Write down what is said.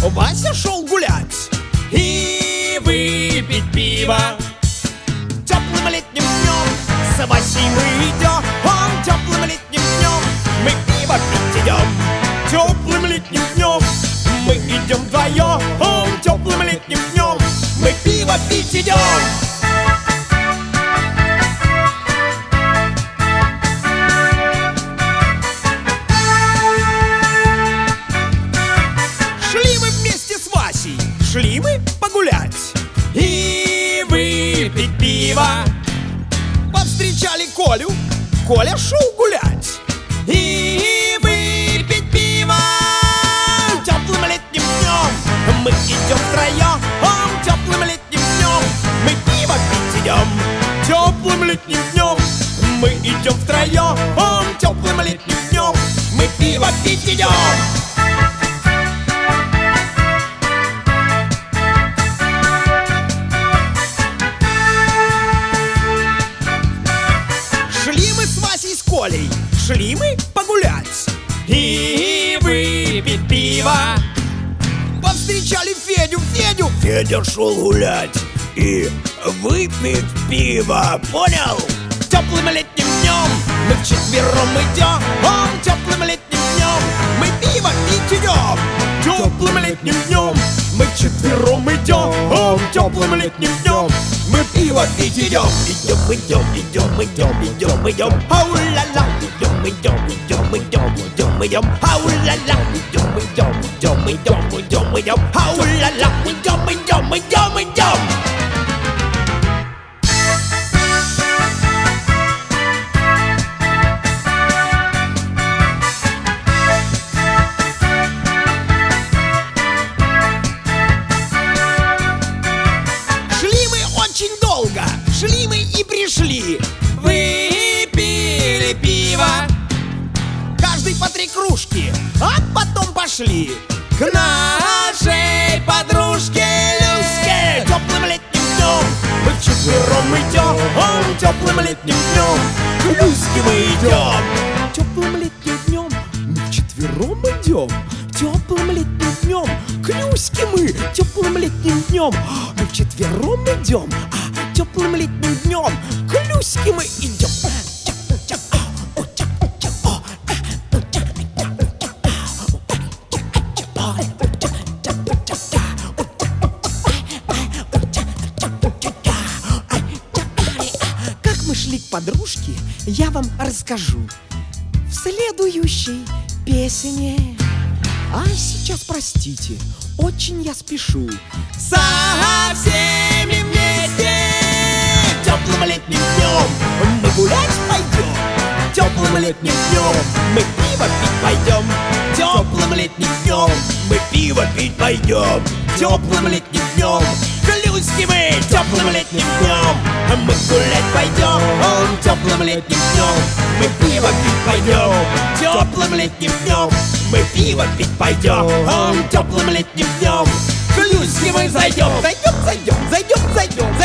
Вася шел гулять и выпить пиво. Теплым летним днем с Васей мы идем. Теплым летним днем мы пиво пить идем. Теплым летним днем мы идем вдвоем. Теплым летним днем мы пиво пить идем. Шли мы погулять и выпить пиво. Повстречали Колю, Коля шел гулять и выпить пиво. Теплым летним днем мы идем втроем. Теплым летним днем мы пиво пить идем. Теплым летним днем мы идем втроем. Теплым летним днем мы пиво пить идем. Шли мы погулять и выпить пиво. Повстречали Федю, Федя шел гулять и выпить пиво. Понял? Теплым летним днем мы вчетвером идем. Теплым летним днем мы пиво пить идем. Теплым летним днем мы вчетвером идем. Теплым летним днем мы пиво пить идем. Идем. Ау-ла-ла. Идем. Ау-ла-ла. Идем. Ау-ла-ла. Идем. Шли мы и пришли, выпили пиво. Каждый по 3 кружки, а потом пошли к нашей подружке Люське. Теплым летним днем мы вчетвером идем. Теплым летним днем к Люське мы идем. Теплым летним днем мы вчетвером идем. Теплым летним днем к Люське мы. Теплым летним днем мы вчетвером идем. Теплым летним днем к Люське мы идем. Как мы шли к подружке, я вам расскажу в следующей песне. А сейчас, простите, очень я спешу. Со всеми вместе. Теплым летним днем мы гулять пойдем. Теплым летним днем мы пиво пить пойдем. Теплым летним днем мы пиво пить пойдем. Теплым летним днем к Люське мы. Теплым летним днем мы гулять пойдем. Теплым летним днем мы пиво пить пойдем. Теплым летним днем мы пиво пить пойдем. Теплым летним днем к Люське мы зайдем. Зайдем.